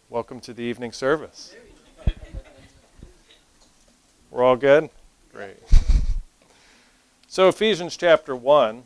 Welcome to the evening service. We're all good? Great. So Ephesians chapter 1.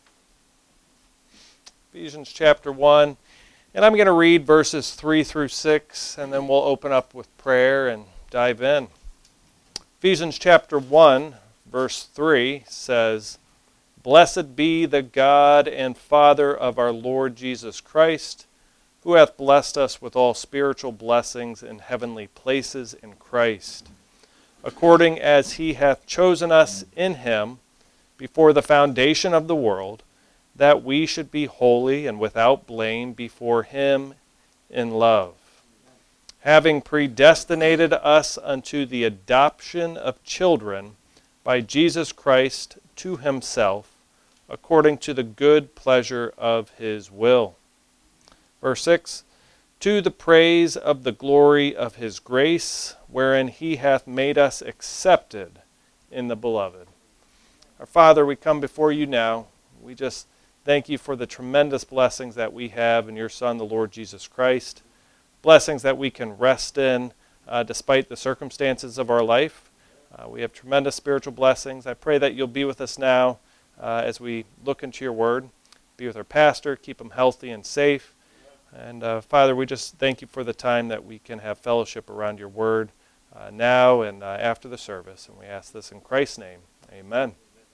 Ephesians chapter 1. And I'm going to read verses 3 through 6, and then we'll open up with prayer and dive in. Ephesians chapter 1, verse 3 says, "Blessed be the God and Father of our Lord Jesus Christ, who hath blessed us with all spiritual blessings in heavenly places in Christ, according as he hath chosen us in him before the foundation of the world, that we should be holy and without blame before him in love, having predestinated us unto the adoption of children by Jesus Christ to himself, according to the good pleasure of his will." Verse 6, "To the praise of the glory of his grace, wherein he hath made us accepted in the beloved." Our Father, we come before you now. We just thank you for the tremendous blessings that we have in your Son, the Lord Jesus Christ. Blessings that we can rest in despite the circumstances of our life. We have tremendous spiritual blessings. I pray that you'll be with us now as we look into your word. Be with our pastor, keep him healthy and safe. And Father, we just thank you for the time that we can have fellowship around your word now and after the service. And we ask this in Christ's name. Amen.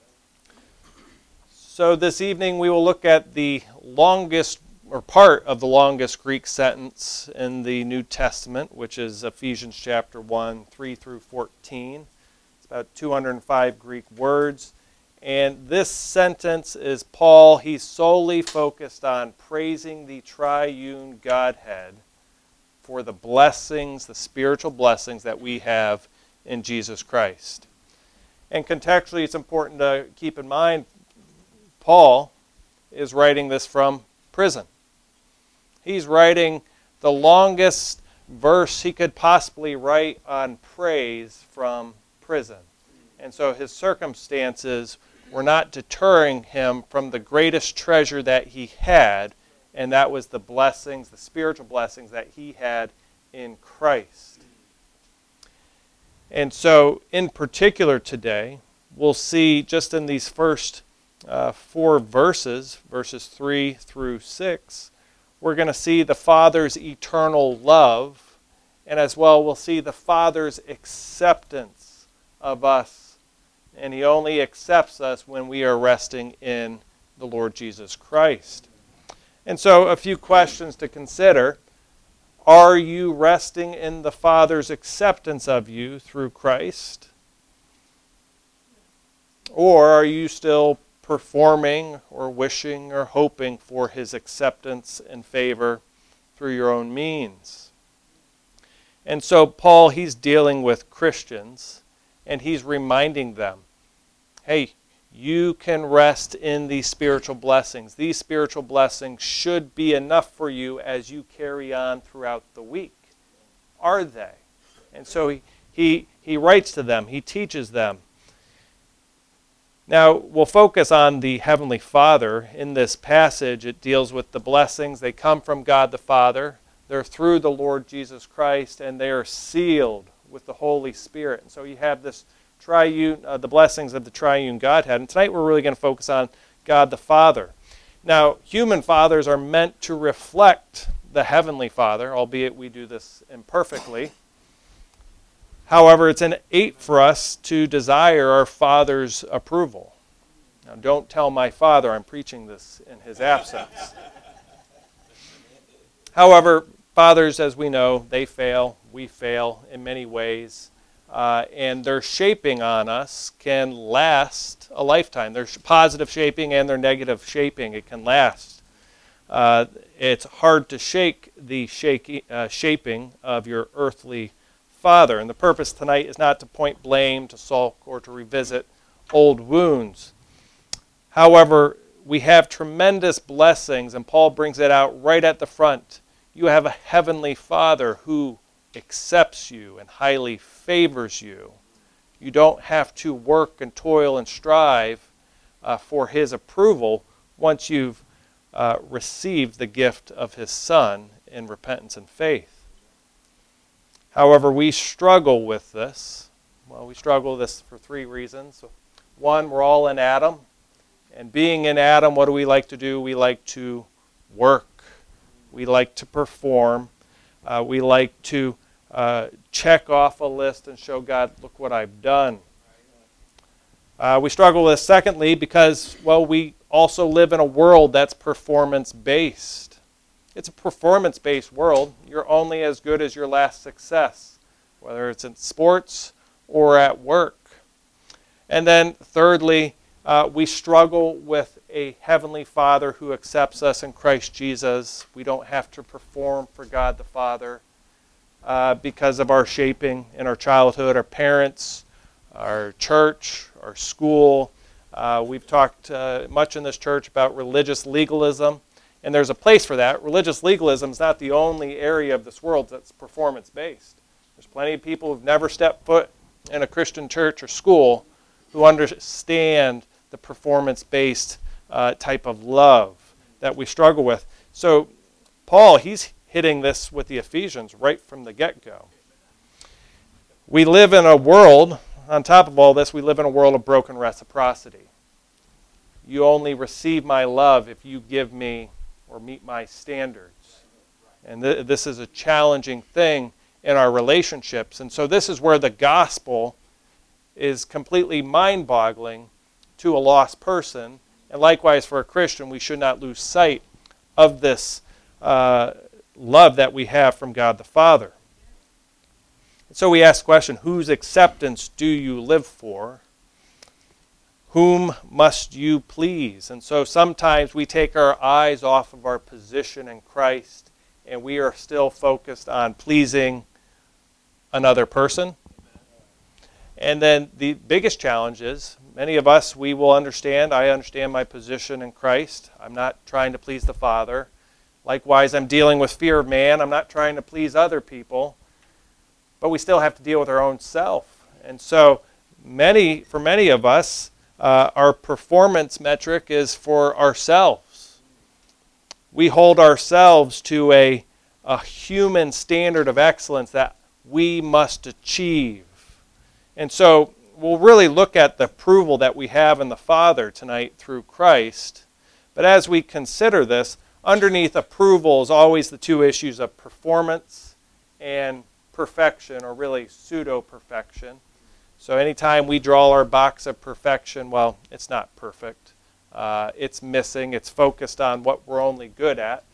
So this evening we will look at the longest, or part of the longest Greek sentence in the New Testament, which is Ephesians chapter 1, 3 through 14. It's about 205 Greek words. And this sentence is Paul. He's solely focused on praising the triune Godhead for the blessings, the spiritual blessings that we have in Jesus Christ. And contextually, it's important to keep in mind, Paul is writing this from prison. He's writing the longest verse he could possibly write on praise from prison. And so his circumstances were not deterring him from the greatest treasure that he had, and that was the blessings, the spiritual blessings that he had in Christ. And so, in particular today, we'll see just in these first 4 verses, verses 3 through 6, we're going to see the Father's eternal love, and as well we'll see the Father's acceptance of us. And he only accepts us when we are resting in the Lord Jesus Christ. And so a few questions to consider. Are you resting in the Father's acceptance of you through Christ? Or are you still performing or wishing or hoping for his acceptance and favor through your own means? And so Paul, he's dealing with Christians, and he's reminding them, hey, you can rest in these spiritual blessings. These spiritual blessings should be enough for you as you carry on throughout the week. Are they? And so he writes to them. He teaches them. Now, we'll focus on the Heavenly Father. In this passage, it deals with the blessings. They come from God the Father. They're through the Lord Jesus Christ, and they are sealed with the Holy Spirit. And so you have this triune, the blessings of the triune Godhead. And tonight we're really going to focus on God the Father. Now, human fathers are meant to reflect the Heavenly Father, albeit we do this imperfectly. However, it's innate for us to desire our Father's approval. Now, don't tell my father I'm preaching this in his absence. However, fathers, as we know, they fail. We fail in many ways. And their shaping on us can last a lifetime. Their positive shaping and their negative shaping, it can last. It's hard to shake the shaping of your earthly father. And the purpose tonight is not to point blame, to sulk, or to revisit old wounds. However, we have tremendous blessings, and Paul brings it out right at the front. You have a heavenly Father who accepts you and highly favors you. You don't have to work and toil and strive for his approval once you've received the gift of his Son in repentance and faith. However, we struggle with this. Well, we struggle with this for three reasons. One, we're all in Adam. And being in Adam, what do we like to do? We like to work. We like to perform. We like to check off a list and show God, look what I've done. We struggle with this, secondly, because, well, we also live in a world that's performance-based. It's a performance-based world. You're only as good as your last success, whether it's in sports or at work. And then, thirdly, we struggle with a Heavenly Father who accepts us in Christ Jesus. We don't have to perform for God the Father because of our shaping in our childhood, our parents, our church, our school. We've talked much in this church about religious legalism, and there's a place for that. Religious legalism is not the only area of this world that's performance-based. There's plenty of people who've never stepped foot in a Christian church or school who understand the performance-based type of love that we struggle with. So Paul, he's hitting this with the Ephesians right from the get-go. We live in a world, on top of all this, we live in a world of broken reciprocity. You only receive my love if you give me or meet my standards. And this is a challenging thing in our relationships. And so this is where the gospel is completely mind-boggling to a lost person. And likewise for a Christian, we should not lose sight of this love that we have from God the Father. So we ask the question, whose acceptance do you live for? Whom must you please? And so sometimes we take our eyes off of our position in Christ and we are still focused on pleasing another person. And then the biggest challenge is, many of us, we will understand, I understand my position in Christ. I'm not trying to please the Father. Likewise, I'm dealing with fear of man. I'm not trying to please other people. But we still have to deal with our own self. And so for many of us, our performance metric is for ourselves. We hold ourselves to a human standard of excellence that we must achieve. And so we'll really look at the approval that we have in the Father tonight through Christ. But as we consider this, underneath approval is always the two issues of performance and perfection, or really pseudo-perfection. So anytime we draw our box of perfection, well, it's not perfect. It's missing. It's focused on what we're only good at.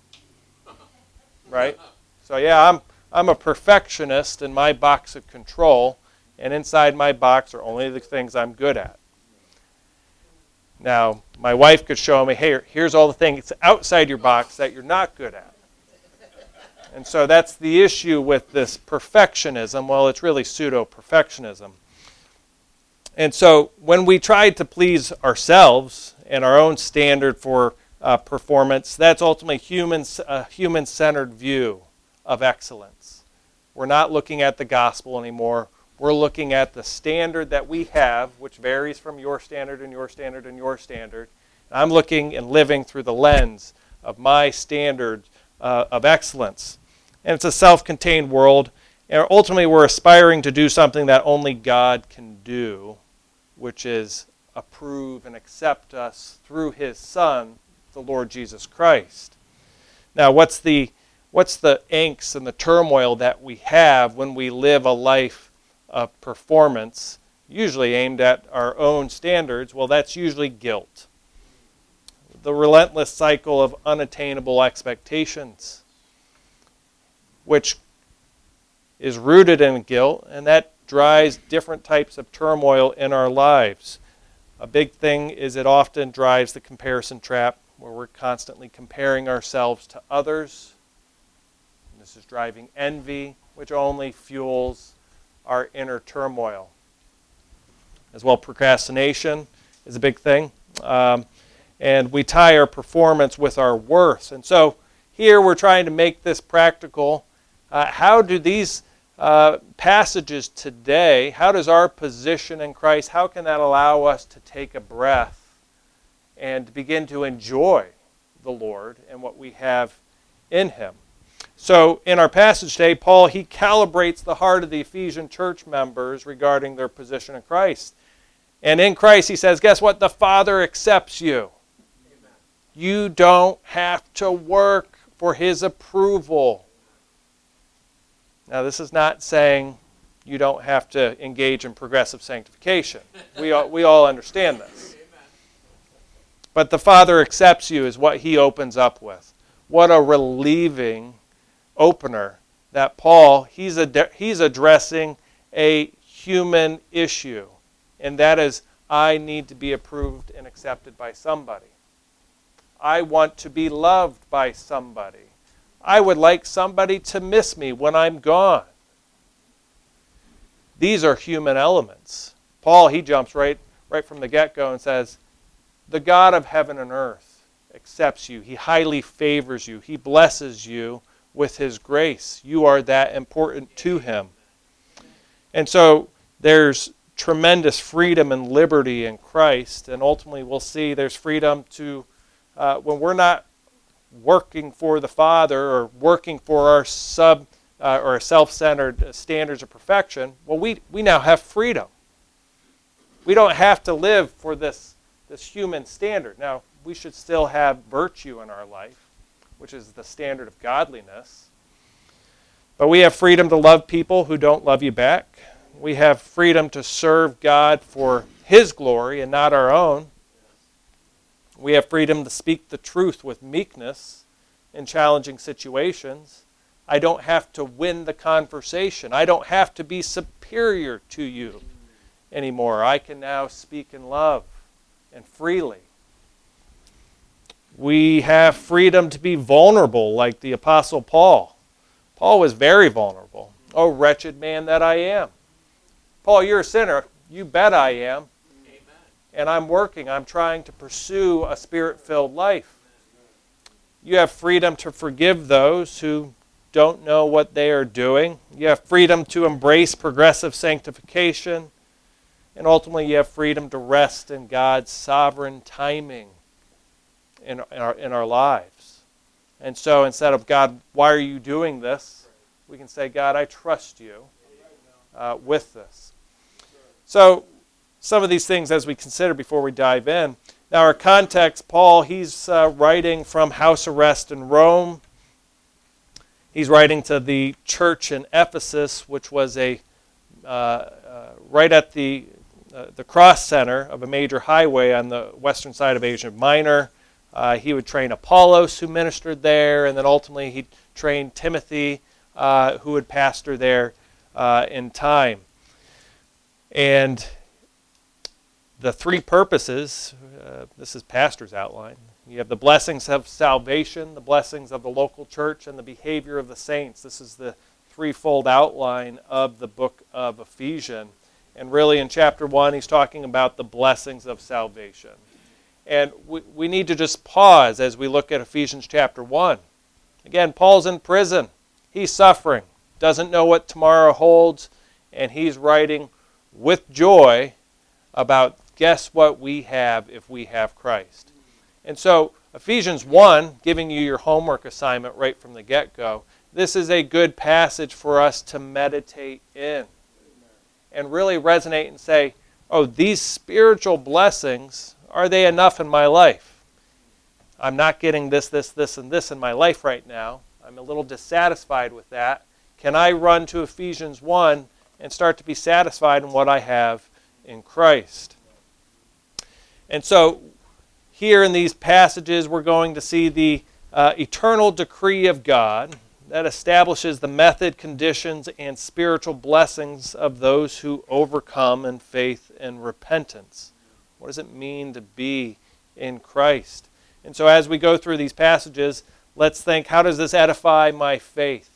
Right? So yeah, I'm a perfectionist in my box of control, and inside my box are only the things I'm good at. Now, my wife could show me, hey, here's all the things outside your box that you're not good at. And so that's the issue with this perfectionism. Well, it's really pseudo-perfectionism. And so when we try to please ourselves and our own standard for performance, that's ultimately a human-centered view of excellence. We're not looking at the gospel anymore. We're looking at the standard that we have, which varies from your standard and your standard and your standard. And I'm looking and living through the lens of my standard of excellence. And it's a self-contained world. And ultimately, we're aspiring to do something that only God can do, which is approve and accept us through His Son, the Lord Jesus Christ. Now, what's the angst and the turmoil that we have when we live a life of performance, usually aimed at our own standards? Well, that's usually guilt. The relentless cycle of unattainable expectations, which is rooted in guilt, and that drives different types of turmoil in our lives. A big thing is it often drives the comparison trap, where we're constantly comparing ourselves to others. And this is driving envy, which only fuels our inner turmoil. As well, procrastination is a big thing. And we tie our performance with our worth. And so here we're trying to make this practical. How do these passages today, how does our position in Christ, how can that allow us to take a breath and begin to enjoy the Lord and what we have in Him? So in our passage today, Paul, he calibrates the heart of the Ephesian church members regarding their position in Christ. And in Christ, he says, guess what? The Father accepts you. Amen. You don't have to work for his approval. Now, this is not saying you don't have to engage in progressive sanctification. We all understand this. But the Father accepts you is what he opens up with. What a relieving opener that Paul, he's addressing a human issue. And that is, I need to be approved and accepted by somebody. I want to be loved by somebody. I would like somebody to miss me when I'm gone. These are human elements. Paul, he jumps right from the get-go and says, the God of heaven and earth accepts you. He highly favors you. He blesses you with his grace. You are that important to him. And so there's tremendous freedom and liberty in Christ. And ultimately we'll see there's freedom to, when we're not working for the Father or working for our or self-centered standards of perfection, well, we now have freedom. We don't have to live for this human standard. Now, we should still have virtue in our life, which is the standard of godliness. But we have freedom to love people who don't love you back. We have freedom to serve God for his glory and not our own. We have freedom to speak the truth with meekness in challenging situations. I don't have to win the conversation. I don't have to be superior to you anymore. I can now speak in love and freely. We have freedom to be vulnerable like the Apostle Paul. Paul was very vulnerable. Oh, wretched man that I am. Paul, you're a sinner. You bet I am. Amen. And I'm working. I'm trying to pursue a spirit-filled life. You have freedom to forgive those who don't know what they are doing. You have freedom to embrace progressive sanctification. And ultimately, you have freedom to rest in God's sovereign timing in our lives. And so instead of, God, why are you doing this? We can say, God, I trust you with this. So some of these things as we consider before we dive in. Now our context, Paul, he's writing from house arrest in Rome. He's writing to the church in Ephesus, which was right at the cross center of a major highway on the western side of Asia Minor. He would train Apollos, who ministered there, and then ultimately he trained Timothy, who would pastor there in time. And the three purposes, this is pastor's outline. You have the blessings of salvation, the blessings of the local church, and the behavior of the saints. This is the threefold outline of the book of Ephesians. And really in chapter 1, he's talking about the blessings of salvation. And we need to just pause as we look at Ephesians chapter 1. Again, Paul's in prison. He's suffering, doesn't know what tomorrow holds, and he's writing with joy about, guess what we have if we have Christ. And so Ephesians 1, giving you your homework assignment right from the get-go, this is a good passage for us to meditate in and really resonate and say, oh, these spiritual blessings, are they enough in my life? I'm not getting this, and this in my life right now. I'm a little dissatisfied with that. Can I run to Ephesians 1 and start to be satisfied in what I have in Christ? And so here in these passages, we're going to see the eternal decree of God that establishes the method, conditions, and spiritual blessings of those who overcome in faith and repentance. What does it mean to be in Christ? And so as we go through these passages, let's think, how does this edify my faith?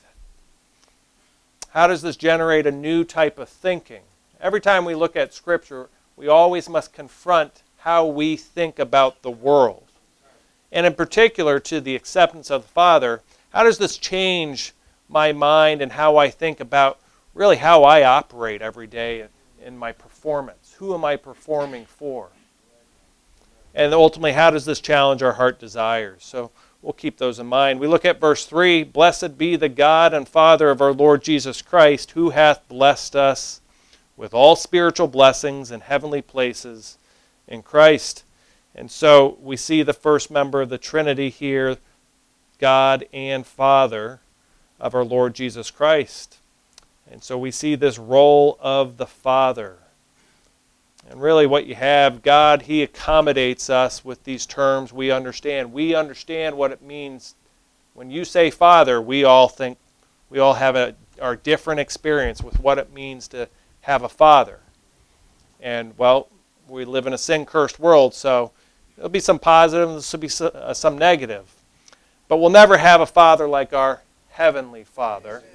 How does this generate a new type of thinking? Every time we look at Scripture, we always must confront how we think about the world. And in particular, to the acceptance of the Father, how does this change my mind and how I think about really how I operate every day in my performance? Who am I performing for? And ultimately, how does this challenge our heart desires? So we'll keep those in mind. We look at verse 3, "Blessed be the God and Father of our Lord Jesus Christ, who hath blessed us with all spiritual blessings in heavenly places in Christ." And so we see the first member of the Trinity here, God and Father of our Lord Jesus Christ. And so we see this role of the Father. And really what you have, God, He accommodates us with these terms we understand. We understand what it means. When you say Father, we all have our different experience with what it means to have a father. And, well, we live in a sin-cursed world, so there'll be some positive and there'll be some negative. But we'll never have a father like our Heavenly Father.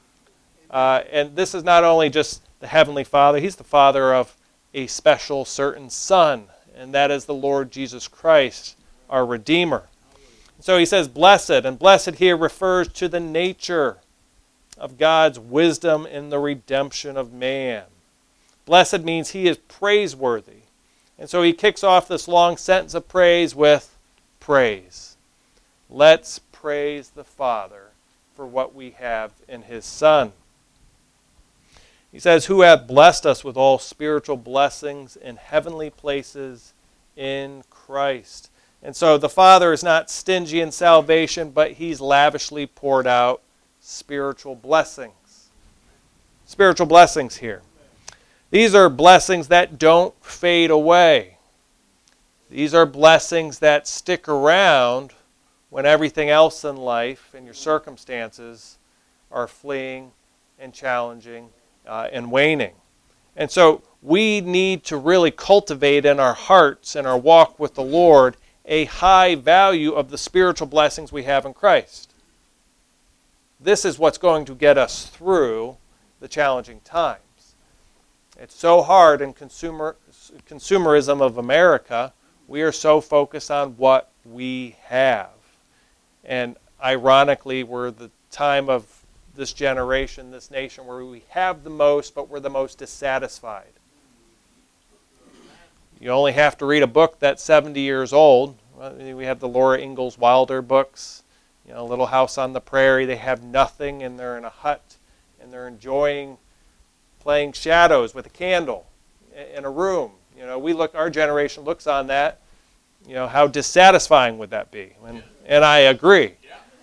And this is not only just the Heavenly Father, He's the Father of a special certain Son, and that is the Lord Jesus Christ, our Redeemer. So He says blessed, and blessed here refers to the nature of God's wisdom in the redemption of man. Blessed means He is praiseworthy. And so He kicks off this long sentence of praise with praise. Let's praise the Father for what we have in His Son. He says, "Who hath blessed us with all spiritual blessings in heavenly places in Christ." And so the Father is not stingy in salvation, but He's lavishly poured out spiritual blessings. Spiritual blessings here. These are blessings that don't fade away. These are blessings that stick around when everything else in life and your circumstances are fleeing and challenging and waning. And so we need to really cultivate in our hearts and our walk with the Lord a high value of the spiritual blessings we have in Christ. This is what's going to get us through the challenging times. It's so hard in consumerism of America. We are so focused on what we have. And ironically, we're the time of this generation, this nation, where we have the most, but we're the most dissatisfied. You only have to read a book that's 70 years old. We have the Laura Ingalls Wilder books, Little House on the Prairie. They have nothing, and they're in a hut, and they're enjoying playing shadows with a candle in a room. Our generation looks on that. How dissatisfying would that be? And I agree.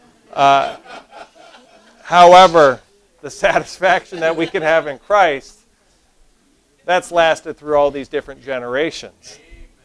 However, the satisfaction that we can have in Christ, that's lasted through all these different generations.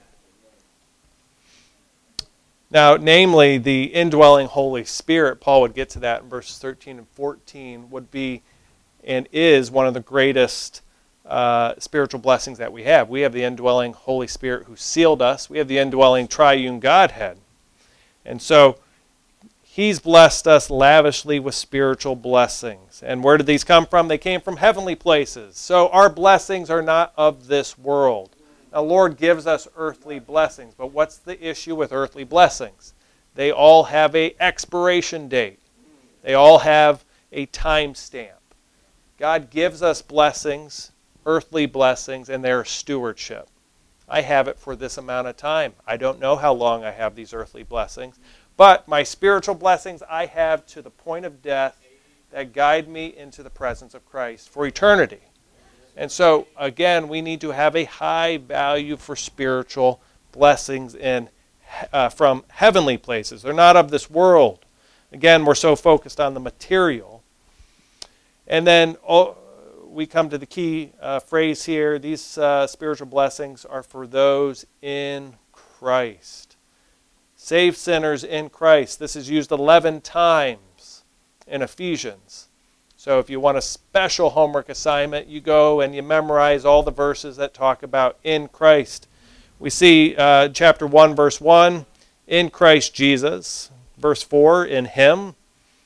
Now, namely, the indwelling Holy Spirit, Paul would get to that in verses 13 and 14, would be and is one of the greatest spiritual blessings that we have. We have the indwelling Holy Spirit who sealed us. We have the indwelling triune Godhead. And so He's blessed us lavishly with spiritual blessings. And where did these come from? They came from heavenly places. So our blessings are not of this world. Now, Lord gives us earthly blessings, but what's the issue with earthly blessings? They all have an expiration date. They all have a time stamp. God gives us blessings, earthly blessings, and they're stewardship. I have it for this amount of time. I don't know how long I have these earthly blessings, but my spiritual blessings I have to the point of death that guide me into the presence of Christ for eternity. And so, again, we need to have a high value for spiritual blessings from heavenly places. They're not of this world. Again, we're so focused on the material. And then we come to the key phrase here. These spiritual blessings are for those in Christ. Save sinners in Christ. This is used 11 times in Ephesians. So if you want a special homework assignment, you go and you memorize all the verses that talk about in Christ. We see chapter 1, verse 1, in Christ Jesus. Verse 4, in Him.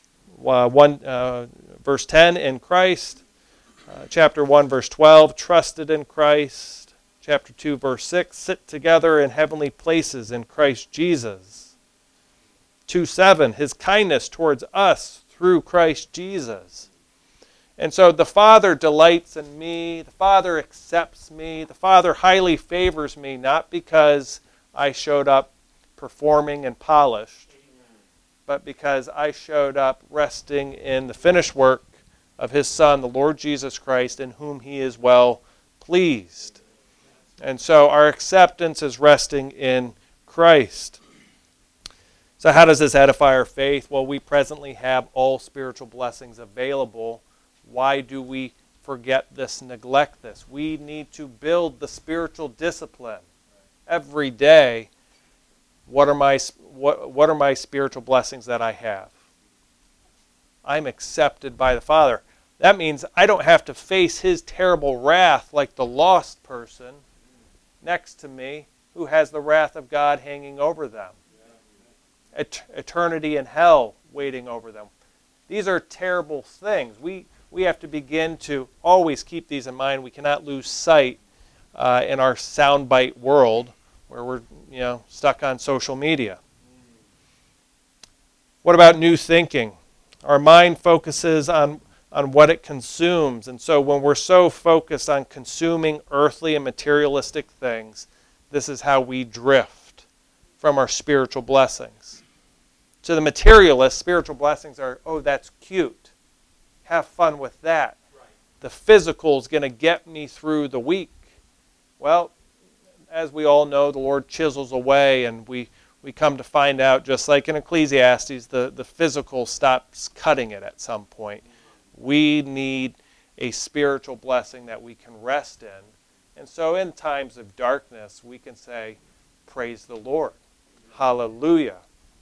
Verse 10, in Christ. Chapter 1, verse 12, trusted in Christ. Chapter 2, verse 6, sit together in heavenly places in Christ Jesus. 2:7, His kindness towards us through Christ Jesus. And so the Father delights in me. The Father accepts me. The Father highly favors me, not because I showed up performing and polished, but because I showed up resting in the finished work of his Son, the Lord Jesus Christ, in whom he is well pleased. And so our acceptance is resting in Christ. So how does this edify our faith? Well, we presently have all spiritual blessings available. Why do we forget this, neglect this? We need to build the spiritual discipline every day. What are my spiritual blessings that I have? I'm accepted by the Father. That means I don't have to face his terrible wrath like the lost person next to me who has the wrath of God hanging over them. Eternity in hell waiting over them. These are terrible things. We have to begin to always keep these in mind. We cannot lose sight in our soundbite world where we're stuck on social media. What about new thinking? Our mind focuses on what it consumes. And so when we're so focused on consuming earthly and materialistic things, this is how we drift from our spiritual blessings. To the materialist, spiritual blessings are, oh, that's cute. Have fun with that. Right. The physical is going to get me through the week. Well, as we all know, the Lord chisels away, and we come to find out, just like in Ecclesiastes, the physical stops cutting it at some point. We need a spiritual blessing that we can rest in. And so in times of darkness, we can say, praise the Lord. Hallelujah.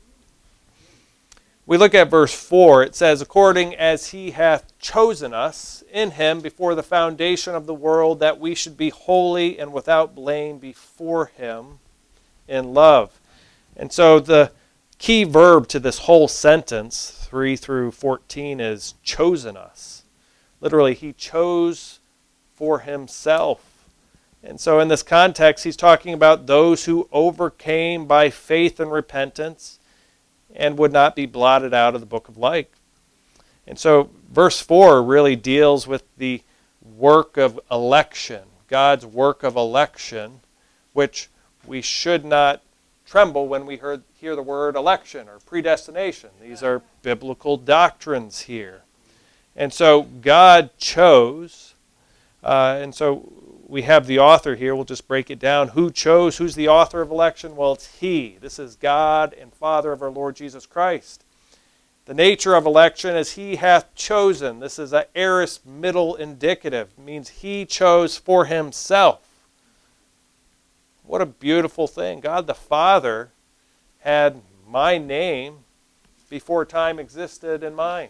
We look at verse 4. It says, according as he hath chosen us in him before the foundation of the world, that we should be holy and without blame before him in love. And so the key verb to this whole sentence, 3 through 14, is chosen us. Literally, he chose for himself. And so in this context, he's talking about those who overcame by faith and repentance and would not be blotted out of the book of life. And so verse 4 really deals with the work of election, God's work of election, which we should not tremble when we hear the word election or predestination. These are biblical doctrines here. And so God chose, and so we have the author here. We'll just break it down. Who chose? Who's the author of election? Well, it's he. This is God and Father of our Lord Jesus Christ. The nature of election is he hath chosen. This is an aorist middle indicative. It means he chose for himself. What a beautiful thing. God the Father had my name before time existed in mind.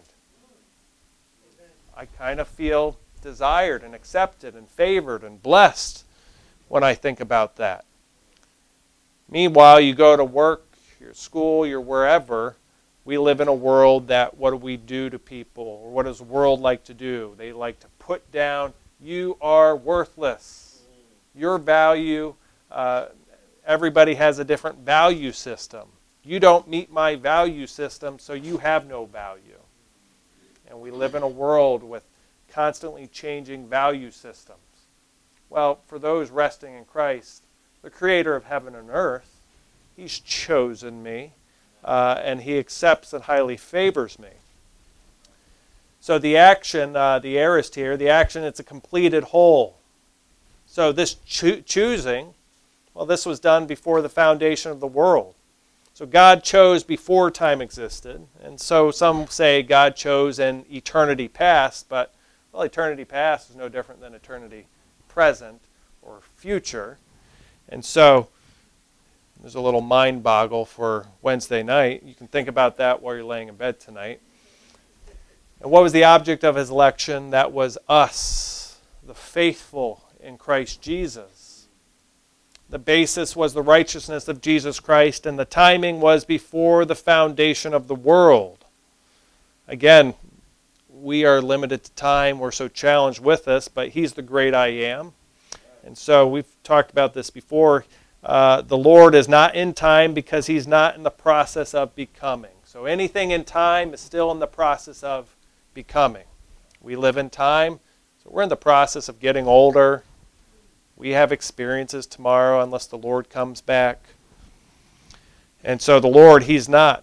I kind of feel desired and accepted and favored and blessed when I think about that. Meanwhile, you go to work, your school, your wherever, we live in a world that, what do we do to people? Or what does the world like to do? They like to put down, you are worthless. Your value, everybody has a different value system. You don't meet my value system, so you have no value. And we live in a world with constantly changing value systems. Well, for those resting in Christ, the creator of heaven and earth, he's chosen me, and he accepts and highly favors me. So the action, the aorist here, the action, it's a completed whole. So this choosing, well, this was done before the foundation of the world. So God chose before time existed, and so some say God chose in eternity past, but well, eternity past is no different than eternity present or future. And so there's a little mind boggle for Wednesday night. You can think about that while you're laying in bed tonight. And what was the object of his election? That was us, the faithful in Christ Jesus. The basis was the righteousness of Jesus Christ, and the timing was before the foundation of the world. Again, we are limited to time. We're so challenged with this, but he's the great I am. And so we've talked about this before. The Lord is not in time because he's not in the process of becoming. So anything in time is still in the process of becoming. We live in time, so we're in the process of getting older. We have experiences tomorrow unless the Lord comes back. And so the Lord, he's not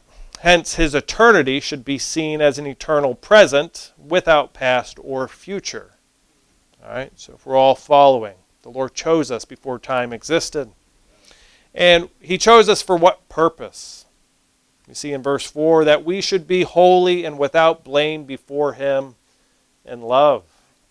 Hence, his eternity should be seen as an eternal present without past or future. All right, so if we're all following, the Lord chose us before time existed. And he chose us for what purpose? We see in verse 4 that we should be holy and without blame before him in love.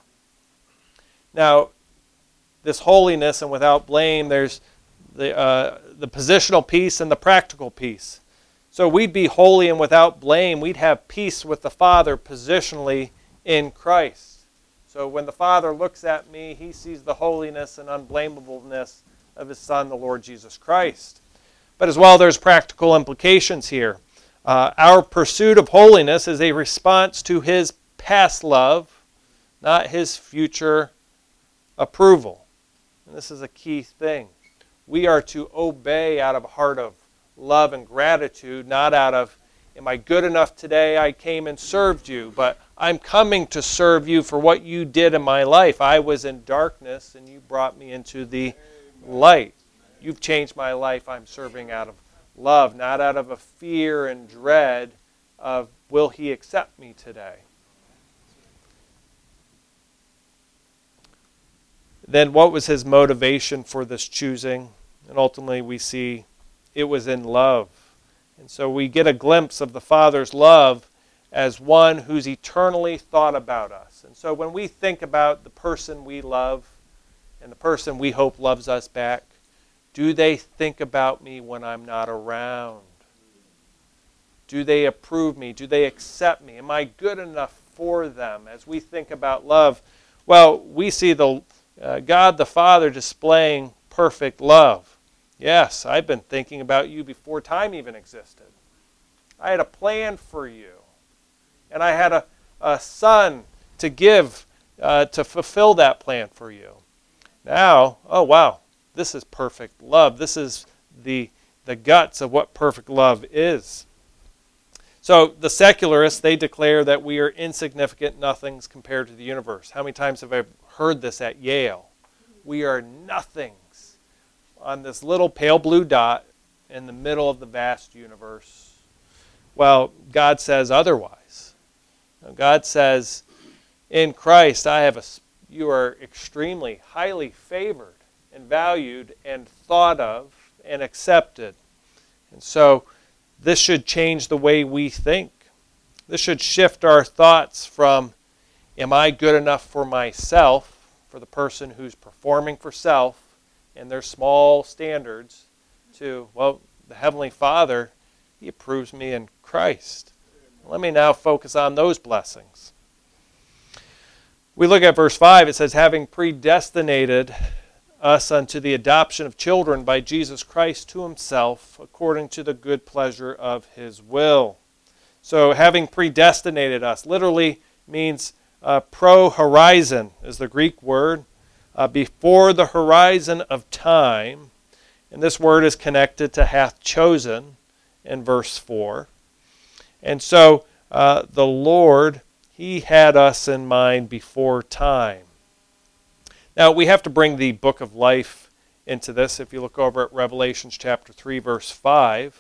Now, this holiness and without blame, there's the positional piece and the practical piece. So we'd be holy and without blame. We'd have peace with the Father positionally in Christ. So when the Father looks at me, he sees the holiness and unblameableness of his Son, the Lord Jesus Christ. But as well, there's practical implications here. Our pursuit of holiness is a response to his past love, not his future approval. And this is a key thing. We are to obey out of a heart of love and gratitude, not out of, am I good enough today? I came and served you, but I'm coming to serve you for what you did in my life. I was in darkness and you brought me into the light. You've changed my life. I'm serving out of love, not out of a fear and dread of, will he accept me today? Then what was his motivation for this choosing? And ultimately we see it was in love. And so we get a glimpse of the Father's love as one who's eternally thought about us. And so when we think about the person we love and the person we hope loves us back, do they think about me when I'm not around? Do they approve me? Do they accept me? Am I good enough for them? As we think about love, well, we see the God the Father displaying perfect love. Yes, I've been thinking about you before time even existed. I had a plan for you. And I had a son to give to fulfill that plan for you. Now, oh wow, this is perfect love. This is the guts of what perfect love is. So the secularists, they declare that we are insignificant nothings compared to the universe. How many times have I heard this at Yale? We are nothings on this little pale blue dot in the middle of the vast universe. Well, God says otherwise. God says, in Christ, you are extremely, highly favored and valued and thought of and accepted. And so this should change the way we think. This should shift our thoughts from, am I good enough for myself, for the person who's performing for self and their small standards, to, well, the Heavenly Father, he approves me in Christ. Let me now focus on those blessings. We look at verse 5. It says, having predestinated us unto the adoption of children by Jesus Christ to himself, according to the good pleasure of his will. So having predestinated us literally means pro-horizon is the Greek word, before the horizon of time. And this word is connected to hath chosen in verse 4. And so the Lord, he had us in mind before time. Now we have to bring the book of life into this. If you look over at Revelation chapter 3, verse 5.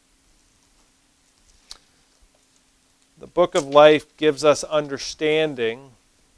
The book of life gives us understanding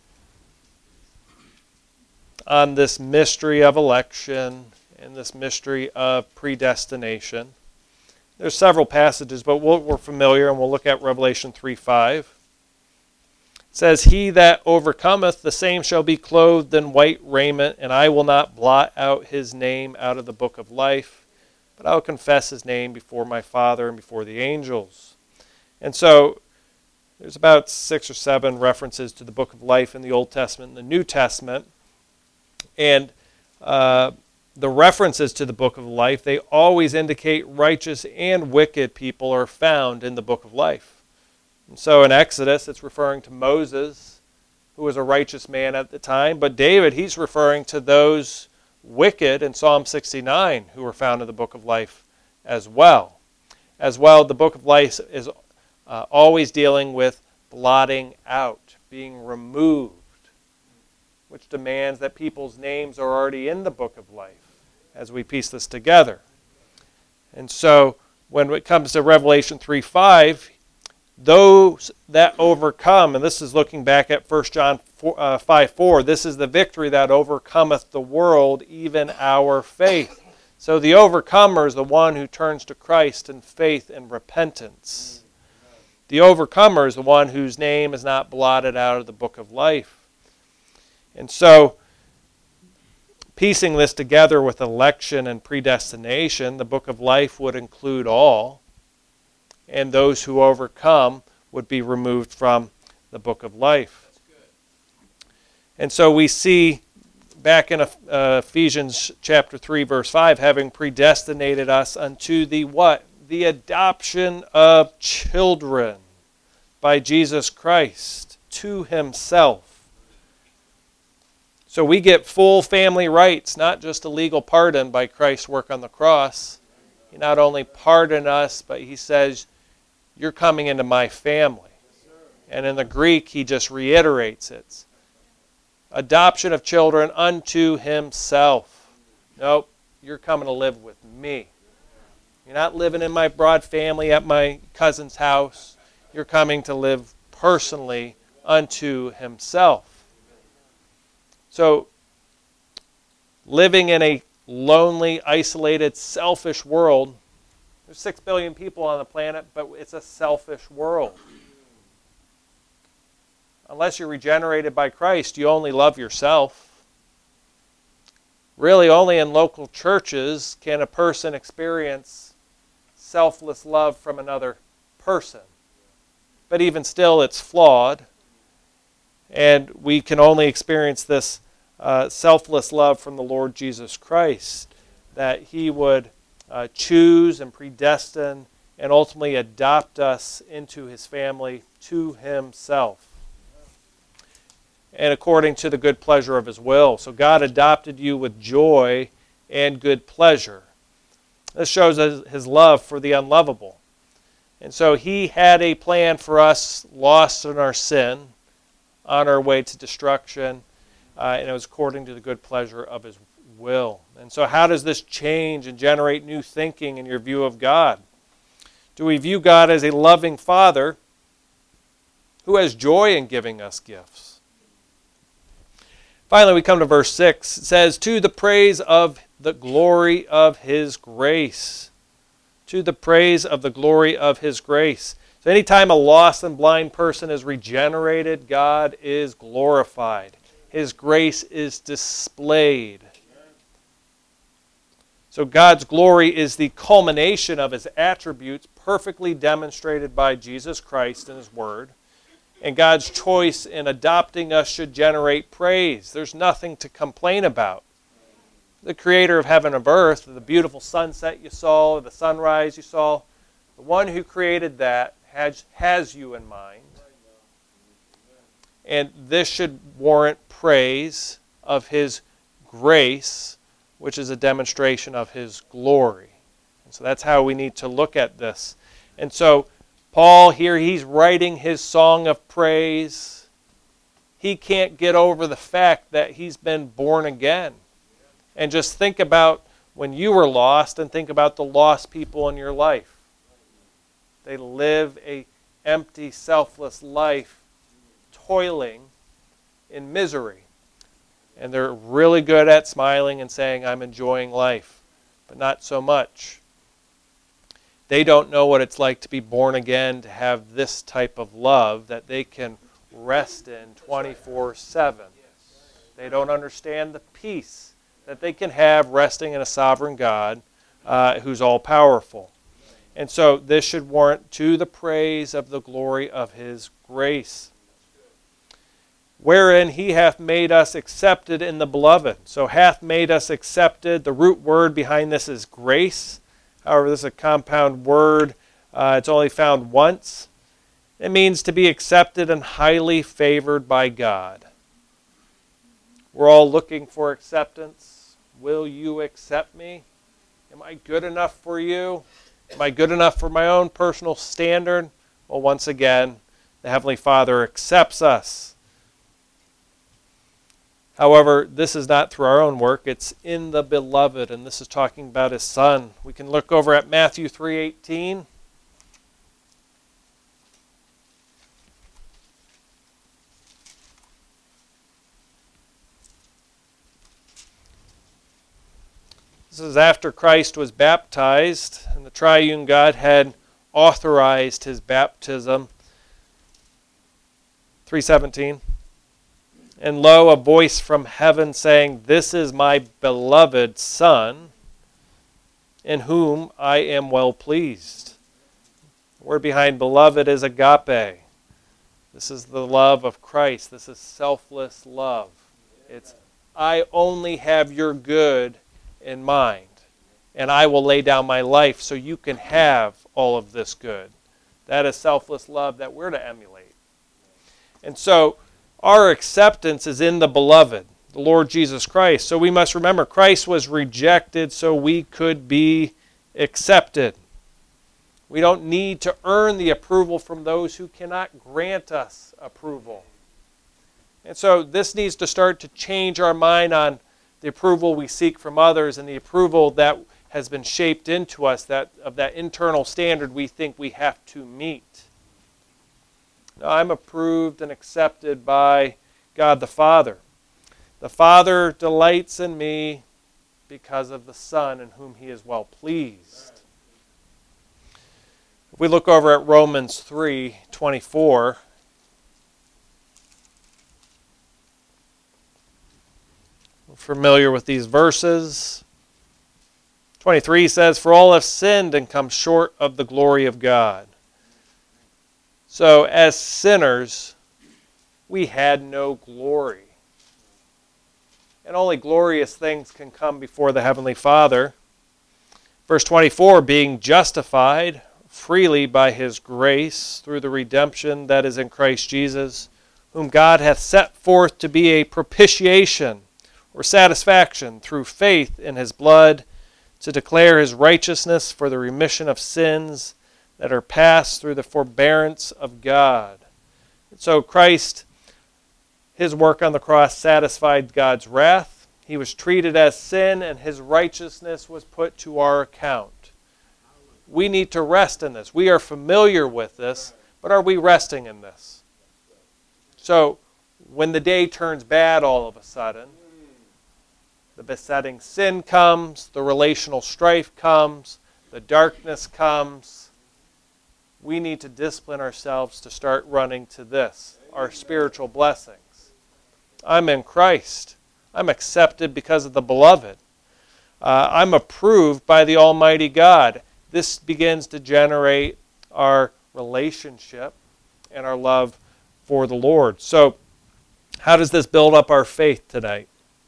on this mystery of election and this mystery of predestination. There's several passages, but we're familiar, and we'll look at Revelation 3:5. It says, he that overcometh, the same shall be clothed in white raiment, and I will not blot out his name out of the book of life, but I will confess his name before my Father and before the angels. And so there's about 6 or 7 references to the book of life in the Old Testament and the New Testament. And the references to the book of life, they always indicate righteous and wicked people are found in the book of life. And so in Exodus, it's referring to Moses, who was a righteous man at the time. But David, he's referring to those wicked in Psalm 69 who were found in the book of life as well. As well, the book of life is always dealing with blotting out, being removed, which demands that people's names are already in the book of life as we piece this together. And so when it comes to Revelation 3:5, those that overcome, and this is looking back at 1 John 5:4, this is the victory that overcometh the world, even our faith. So the overcomer is the one who turns to Christ in faith and repentance. The overcomer is the one whose name is not blotted out of the book of life. And so, piecing this together with election and predestination, the book of life would include all, and those who overcome would be removed from the book of life. And so we see back in Ephesians chapter 3, verse 5, having predestinated us unto the what? The adoption of children by Jesus Christ to himself. So we get full family rights, not just a legal pardon by Christ's work on the cross. He not only pardoned us, but he says, you're coming into my family. And in the Greek, he just reiterates it. Adoption of children unto himself. Nope, you're coming to live with me. You're not living in my broad family at my cousin's house. You're coming to live personally unto himself. So, living in a lonely, isolated, selfish world, there's 6 billion people on the planet, but it's a selfish world. Unless you're regenerated by Christ, you only love yourself. Really, only in local churches can a person experience selfless love from another person. But even still, it's flawed. And we can only experience this selfless love from the Lord Jesus Christ, that he would choose and predestine and ultimately adopt us into his family to himself, and according to the good pleasure of his will. So God adopted you with joy and good pleasure. This shows his love for the unlovable. And so he had a plan for us lost in our sin, on our way to destruction, and it was according to the good pleasure of his will. And so how does this change and generate new thinking in your view of God? Do we view God as a loving Father who has joy in giving us gifts? Finally, we come to verse 6. It says, to the praise of the glory of his grace. To the praise of the glory of his grace. So anytime a lost and blind person is regenerated, God is glorified. His grace is displayed. So God's glory is the culmination of his attributes perfectly demonstrated by Jesus Christ in his word. And God's choice in adopting us should generate praise. There's nothing to complain about. The creator of heaven and earth, the beautiful sunset you saw, the sunrise you saw, the one who created that has you in mind. And this should warrant praise of his grace, which is a demonstration of his glory. And so that's how we need to look at this. And so Paul here, he's writing his song of praise. He can't get over the fact that he's been born again. And just think about when you were lost and think about the lost people in your life. They live a empty, selfless life, toiling in misery. And they're really good at smiling and saying, I'm enjoying life, but not so much. They don't know what it's like to be born again, to have this type of love that they can rest in 24/7. They don't understand the peace that they can have resting in a sovereign God who's all-powerful. And so this should warrant to the praise of the glory of his grace, wherein he hath made us accepted in the beloved. So hath made us accepted. The root word behind this is grace. However, this is a compound word. It's only found once. It means to be accepted and highly favored by God. We're all looking for acceptance. Will you accept me? Am I good enough for you? Am I good enough for my own personal standard? Well, once again, the Heavenly Father accepts us. However, this is not through our own work. It's in the Beloved, and this is talking about His Son. We can look over at Matthew 3:18. This is after Christ was baptized, and the triune God had authorized His baptism. 3:17. And lo, a voice from heaven saying, "This is my beloved Son, in whom I am well pleased." The word behind beloved is agape. This is the love of Christ. This is selfless love. It's, I only have your good in mind, and I will lay down my life so you can have all of this good. That is selfless love that we're to emulate. And so our acceptance is in the Beloved, the Lord Jesus Christ. So we must remember Christ was rejected so we could be accepted. We don't need to earn the approval from those who cannot grant us approval. And so this needs to start to change our mind on the approval we seek from others and the approval that has been shaped into us, that of that internal standard we think we have to meet. Now, I'm approved and accepted by God the Father. The Father delights in me because of the Son in whom He is well pleased. If we look over at Romans 3:24, we're familiar with these verses. 23 says, "For all have sinned and come short of the glory of God." So as sinners, we had no glory. And only glorious things can come before the Heavenly Father. Verse 24, being justified freely by His grace through the redemption that is in Christ Jesus, whom God hath set forth to be a propitiation or satisfaction through faith in His blood, to declare His righteousness for the remission of sins that are passed through the forbearance of God. And so Christ, His work on the cross satisfied God's wrath. He was treated as sin, and His righteousness was put to our account. We need to rest in this. We are familiar with this, but are we resting in this? So when the day turns bad all of a sudden, the besetting sin comes, the relational strife comes, the darkness comes, we need to discipline ourselves to start running to this, our spiritual blessings. I'm in Christ. I'm accepted because of the Beloved. I'm approved by the Almighty God. This begins to generate our relationship and our love for the Lord. So, how does this build up our faith tonight?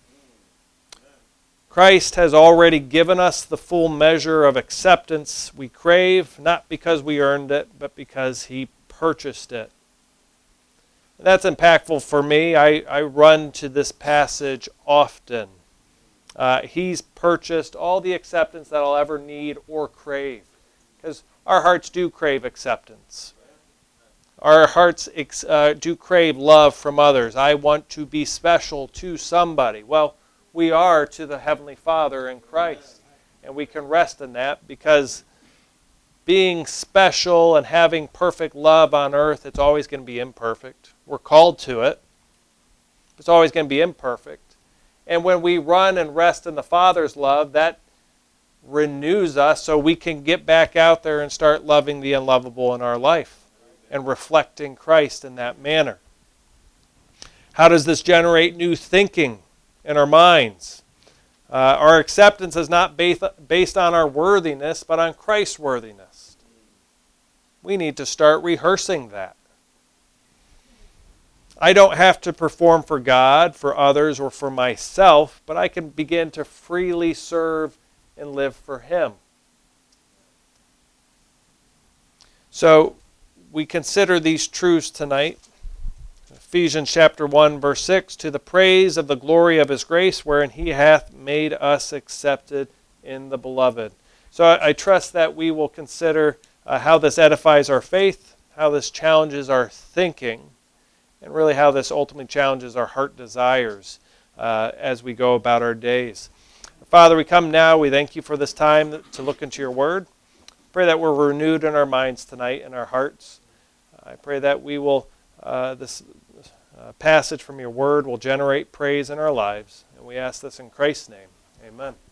Christ has already given us the full measure of acceptance we crave, not because we earned it, but because He purchased it. And that's impactful for me. I run to this passage often. He's purchased all the acceptance that I'll ever need or crave, because our hearts do crave acceptance. Our hearts do crave love from others. I want to be special to somebody. Well, we are to the Heavenly Father in Christ. And we can rest in that because being special and having perfect love on earth, it's always going to be imperfect. We're called to it. It's always going to be imperfect. And when we run and rest in the Father's love, that renews us so we can get back out there and start loving the unlovable in our life and reflecting Christ in that manner. How does this generate new thinking in our minds? Our acceptance is not based on our worthiness, but on Christ's worthiness. We need to start rehearsing that. I don't have to perform for God, for others, or for myself, but I can begin to freely serve and live for Him. So we consider these truths tonight. Ephesians chapter 1, verse 6, to the praise of the glory of His grace, wherein He hath made us accepted in the Beloved. So I trust that we will consider how this edifies our faith, how this challenges our thinking, and really how this ultimately challenges our heart desires as we go about our days. Father, we come now. We thank you for this time to look into your word. Pray that we're renewed in our minds tonight and our hearts. I pray that we will, this passage from your word will generate praise in our lives. And we ask this in Christ's name. Amen.